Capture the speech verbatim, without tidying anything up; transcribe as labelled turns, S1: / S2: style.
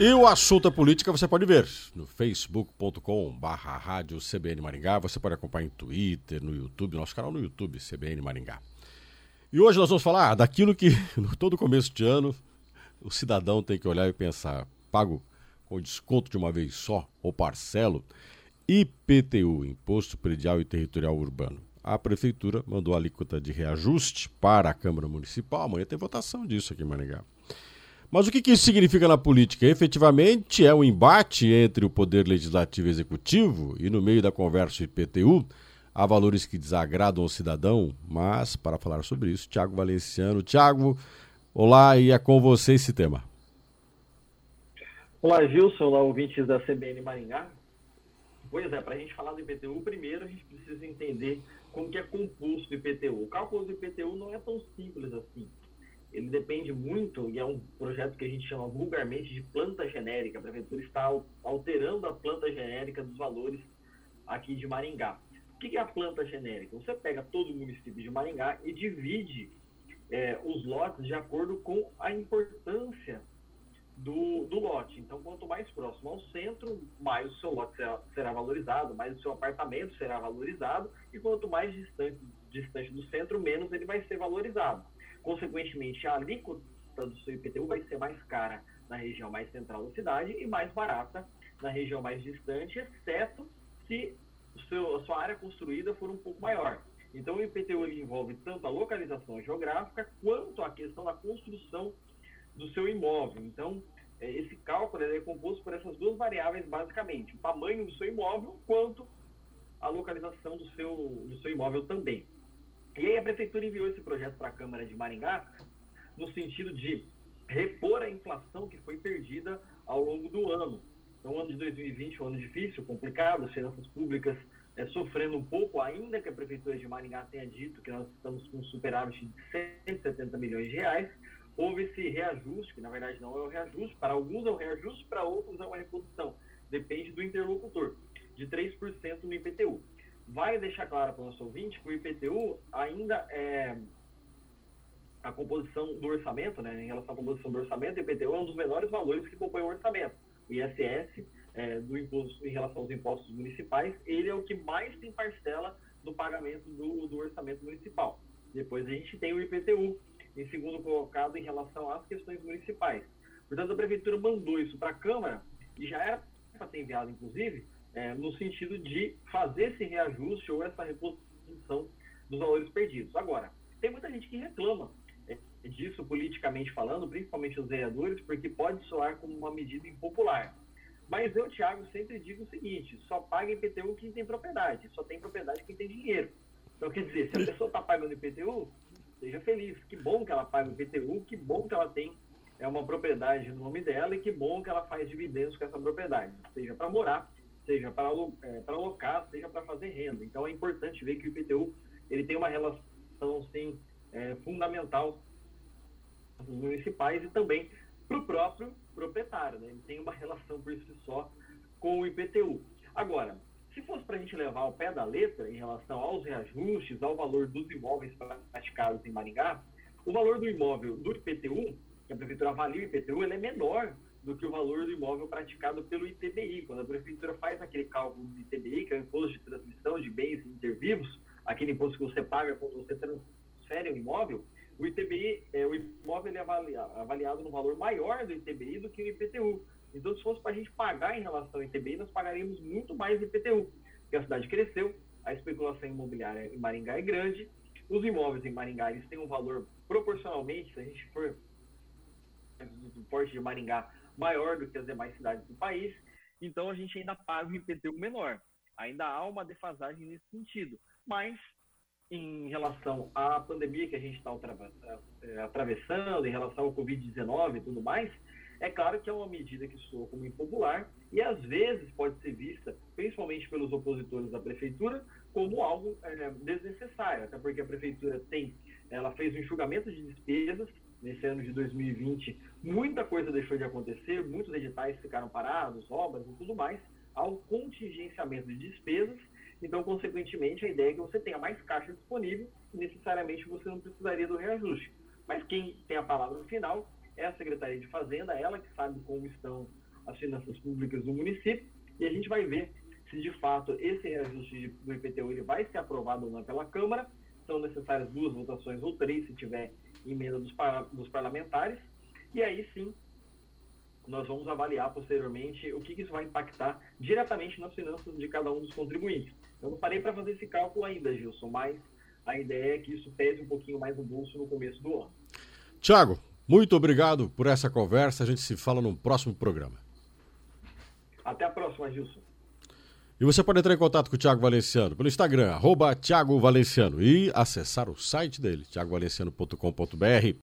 S1: E o assunto é política, você pode ver no facebook ponto com barra rádio C B N Maringá. Você pode acompanhar em Twitter, no YouTube, nosso canal no YouTube, C B N Maringá. E hoje nós vamos falar daquilo que, no todo começo de ano, o cidadão tem que olhar e pensar: pago com desconto de uma vez só ou parcelo? I P T U, Imposto Predial e Territorial Urbano. A Prefeitura mandou a alíquota de reajuste para a Câmara Municipal. Amanhã tem votação disso aqui em Maringá. Mas o que, que isso significa na política? Efetivamente é um embate entre o Poder Legislativo e Executivo e no meio da conversa I P T U há valores que desagradam o cidadão, mas para falar sobre isso, Tiago Valenciano. Tiago, olá, e é com você esse tema.
S2: Olá, Gilson, olá, ouvintes da C B N Maringá. Pois é, para a gente falar do I P T U, primeiro a gente precisa entender como que é composto o I P T U. O cálculo do I P T U não é tão simples assim. Ele depende muito, e é um projeto que a gente chama vulgarmente de planta genérica. A Prefeitura está alterando a planta genérica dos valores aqui de Maringá. O que é a planta genérica? Você pega todo o município de Maringá e divide é, os lotes de acordo com a importância do, do lote. Então, quanto mais próximo ao centro, mais o seu lote será, será valorizado, mais o seu apartamento será valorizado, e quanto mais distante, distante do centro, menos ele vai ser valorizado. Consequentemente, a alíquota do seu I P T U vai ser mais cara na região mais central da cidade e mais barata na região mais distante, exceto se o seu, a sua área construída for um pouco maior. Então, o I P T U ele envolve tanto a localização geográfica quanto a questão da construção do seu imóvel. Então, esse cálculo ele é composto por essas duas variáveis, basicamente: o tamanho do seu imóvel quanto a localização do seu, do seu imóvel também. E aí a Prefeitura enviou esse projeto para a Câmara de Maringá no sentido de repor a inflação que foi perdida ao longo do ano. Então, o ano de dois mil e vinte é um ano difícil, complicado, as finanças públicas é, sofrendo um pouco, ainda que a Prefeitura de Maringá tenha dito que nós estamos com um superávit de cento e setenta milhões de reais. Houve esse reajuste, que na verdade não é o reajuste, para alguns é o reajuste, para outros é uma reposição. Depende do interlocutor, de três por cento no I P T U. Vale deixar claro para o nosso ouvinte que o I P T U ainda é a composição do orçamento, né? Em relação à composição do orçamento, o I P T U é um dos menores valores que compõe o orçamento. O I S S, é, do imposto, em relação aos impostos municipais, ele é o que mais tem parcela do pagamento do, do orçamento municipal. Depois a gente tem o I P T U, em segundo colocado em relação às questões municipais. Portanto, a Prefeitura mandou isso para a Câmara, e já era para ter enviado, inclusive, é, no sentido de fazer esse reajuste ou essa reposição dos valores perdidos. Agora, tem muita gente que reclama é, disso politicamente falando, principalmente os vereadores, porque pode soar como uma medida impopular. Mas eu, Thiago, sempre digo o seguinte: só paga I P T U quem tem propriedade, só tem propriedade quem tem dinheiro. Então, quer dizer, se a pessoa está pagando I P T U, seja feliz. Que bom que ela paga o I P T U, que bom que ela tem é, uma propriedade no nome dela e que bom que ela faz dividendos com essa propriedade, seja para morar, seja para é, para alocar, seja para fazer renda. Então é importante ver que o I P T U ele tem uma relação sim, é, fundamental com os municipais e também para o próprio proprietário, né? Ele tem uma relação por si só com o I P T U. Agora, se fosse para a gente levar ao pé da letra em relação aos reajustes, ao valor dos imóveis praticados em Maringá, o valor do imóvel do I P T U, que a Prefeitura avalia o I P T U, ele é menor do que o valor do imóvel praticado pelo I T B I. Quando a Prefeitura faz aquele cálculo do I T B I, que é o Imposto de Transmissão de Bens Intervivos, aquele imposto que você paga quando você transfere um imóvel, o I T B I, é, o imóvel ele é avaliado, avaliado no valor maior do I T B I do que o I P T U. Então, se fosse para a gente pagar em relação ao I T B I, nós pagaríamos muito mais I P T U, porque a cidade cresceu, a especulação imobiliária em Maringá é grande, os imóveis em Maringá eles têm um valor proporcionalmente, se a gente for do porte de Maringá, maior do que as demais cidades do país, então a gente ainda paga o I P T U menor. Ainda há uma defasagem nesse sentido, mas em relação à pandemia que a gente está atravessando, em relação ao covid dezenove e tudo mais, é claro que é uma medida que soa como impopular e às vezes pode ser vista, principalmente pelos opositores da Prefeitura, como algo é, desnecessário, até porque a Prefeitura tem, ela fez um enxugamento de despesas nesse ano de dois mil e vinte, muita coisa deixou de acontecer, muitos editais ficaram parados, obras e tudo mais, ao contingenciamento de despesas. Então, consequentemente, a ideia é que você tenha mais caixa disponível e necessariamente você não precisaria do reajuste. Mas quem tem a palavra no final é a Secretaria de Fazenda, ela que sabe como estão as finanças públicas do município, e a gente vai ver se de fato esse reajuste do I P T U ele vai ser aprovado ou não pela Câmara. São necessárias duas votações ou três, se tiver emenda dos, par dos parlamentares, e aí sim nós vamos avaliar posteriormente o que, que isso vai impactar diretamente nas finanças de cada um dos contribuintes. Eu não parei para fazer esse cálculo ainda, Gilson, mas a ideia é que isso pese um pouquinho mais no bolso no começo do ano.
S1: Tiago, muito obrigado por essa conversa. A gente se fala no próximo programa.
S2: Até a próxima, Gilson.
S1: E você pode entrar em contato com o Thiago Valenciano pelo Instagram, arroba Thiago Valenciano, e acessar o site dele, thiago valenciano ponto com ponto br.